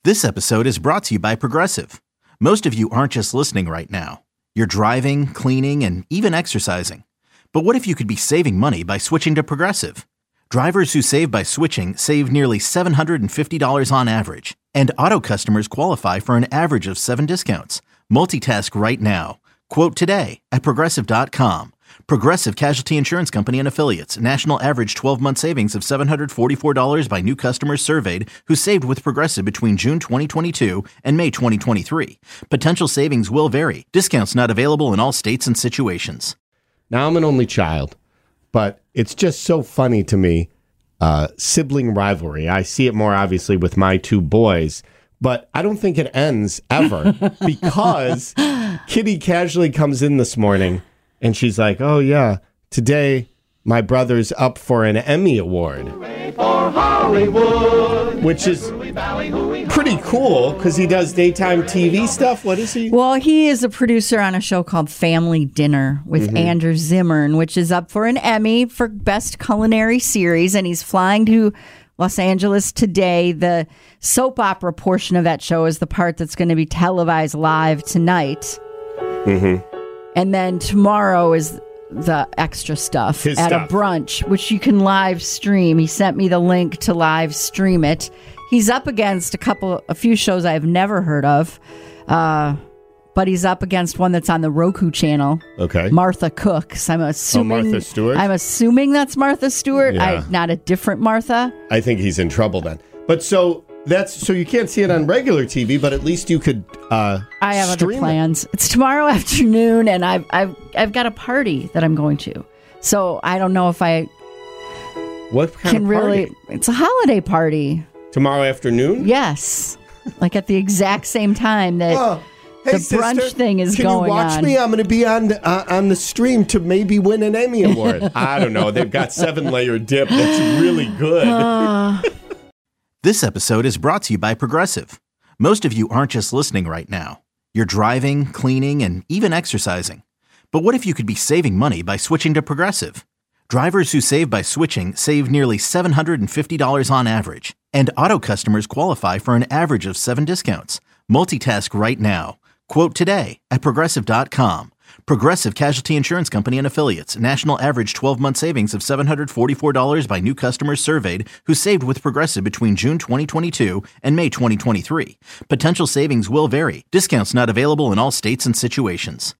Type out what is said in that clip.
This episode is brought to you by Progressive. Most of you aren't just listening right now. You're driving, cleaning, and even exercising. But what if you could be saving money by switching to Progressive? Drivers who save by switching save nearly $750 on average. And auto customers qualify for an average of 7 discounts. Multitask right now. Quote today at Progressive.com. Progressive Casualty Insurance Company and Affiliates. National average 12-month savings of $744 by new customers surveyed who saved with Progressive between June 2022 and May 2023. Potential savings will vary. Discounts not available in all states and situations. Now, I'm an only child, but it's just so funny to me, sibling rivalry. I see it more obviously with my 2 boys, but I don't think it ends ever because Kitty casually comes in this morning and she's like, oh, yeah, today my brother's up for an Emmy Award, which is pretty cool because he does daytime TV stuff. What is he? Well, he is a producer on a show called Family Dinner with Andrew Zimmern, which is up for an Emmy for Best Culinary Series, and he's flying to Los Angeles today. The soap opera portion of that show is the part that's going to be televised live tonight. And then tomorrow is the extra stuff a brunch, which you can live stream. He sent me the link to live stream it. He's up against a few shows I've never heard of, but he's up against one that's on the Roku channel. Okay, Martha Cooks. I'm assuming. Martha Stewart. I'm assuming that's Martha Stewart. Yeah. Not a different Martha. I think he's in trouble then. But so you can't see it on regular TV, but at least you could. I have other plans. It's tomorrow afternoon, and I've got a party that I'm going to. So I don't know if I. What kind of party? It's a holiday party. Tomorrow afternoon? Yes, like at the exact same time that hey, the brunch sister, thing is going on. Can you watch me? I'm going to be on the stream to maybe win an Emmy Award. I don't know. They've got 7-layer dip that's really good. This episode is brought to you by Progressive. Most of you aren't just listening right now. You're driving, cleaning, and even exercising. But what if you could be saving money by switching to Progressive? Drivers who save by switching save nearly $750 on average. And auto customers qualify for an average of 7 discounts. Multitask right now. Quote today at Progressive.com. Progressive Casualty Insurance Company and Affiliates. National average 12-month savings of $744 by new customers surveyed who saved with Progressive between June 2022 and May 2023. Potential savings will vary. Discounts not available in all states and situations.